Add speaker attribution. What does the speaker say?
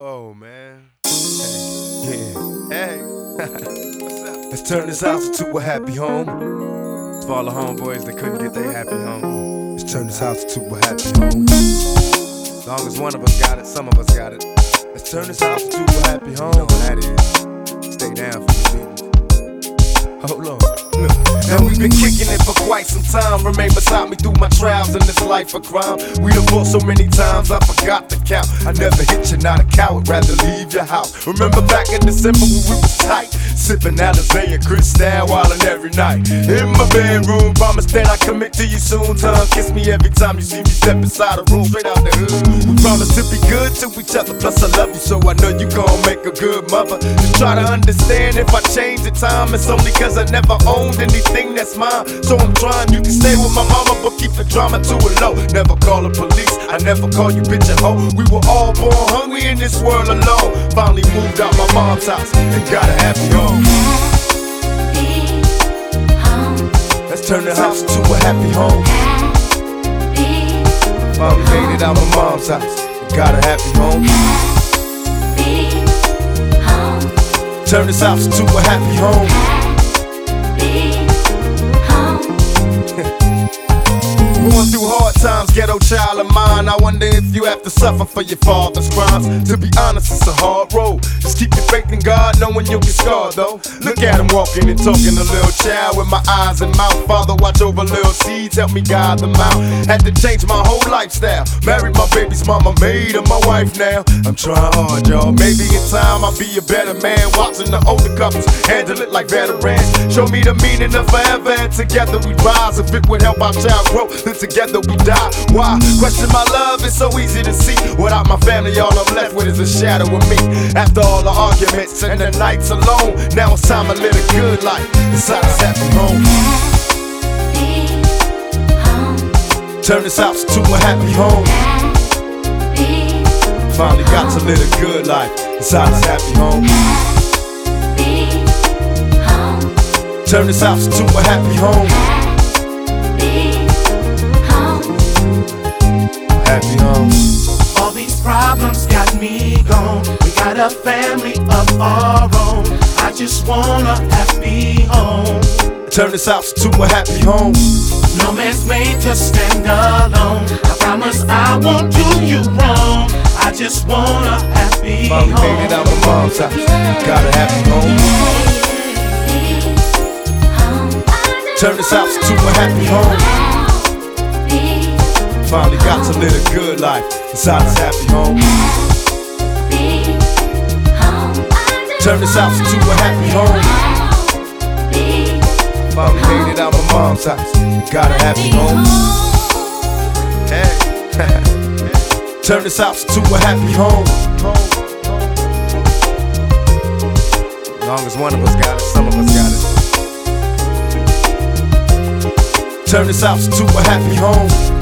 Speaker 1: Oh man. Hey. Yeah. Hey. What's up? Let's turn this house into a happy home. For all the homeboys that couldn't get their happy home. Let's turn this house into a happy home. As long as one of us got it, some of us got it. Let's turn this house into a happy home. You know what that is. Stay down for the beat. Hold on. Look. Now we've been kicking it for quite some time. Remain beside me through my trials in this life of crime. We done fought so many times I forgot to count. I never hit you, not a coward, rather leave your house. Remember back in December when we was tight, sipping Alizé and Cristal wildin' every night. In my bedroom, promise that I commit to you soon. Tongue kiss me every time you see me step inside a room, straight out the hood. We promise to be good to each other, plus I love you, so I know you gon' make a good mother. Just try to understand if I change the time, it's only cause I never owned anything that's mine. So I'm trying, you can stay with my mama, but keep the drama to a low. Never call the police, I never call you bitch and hoe. We were all born hungry in this world alone. Finally moved out my mom's house and got a happy home. Let's turn the house into a happy home. Finally made it out my mom's house and got a happy home. Turn this house into a happy home. Going through hard times, ghetto child of mine. I wonder if you have to suffer for your father's crimes. To be honest, it's a hard road. Just keep your faith in God, knowing you'll get scarred though. Look at him walking and talking, a little child with my eyes and mouth. Father, watch over little seeds, help me guide them out. Had to change my whole lifestyle. Married my baby's mama, made her my wife now. I'm trying hard, y'all. Maybe in time I'll be a better man. Watching the older couples handle it like veterans. Show me the meaning of forever, and together we rise. If it would help our child grow, then together we die. Why? Question my love, it's so easy to see. Without my family, all I'm left with is a shadow of me. After all the arguments and the nights alone, now it's time to live a good life inside this happy home. Turn this house into a happy home. Finally got to live a good life inside this happy home. Turn this house into a happy home. Happy home.
Speaker 2: All these problems got me gone. We got a family of our own. I just want a happy home.
Speaker 1: Turn this house into a happy home.
Speaker 2: No man's made to stand alone. I promise I won't do you wrong. I just want a happy home.
Speaker 1: Finally made it out my mom's house. Got a happy home. Turn this house into a happy home. Finally got to live a good life inside this happy home. Turn this house into a happy home. Finally made it out my mom's house. Got a happy home. Hey. Turn this house into a happy home. As long as one of us got it, some of us got it. Turn this house into a happy home.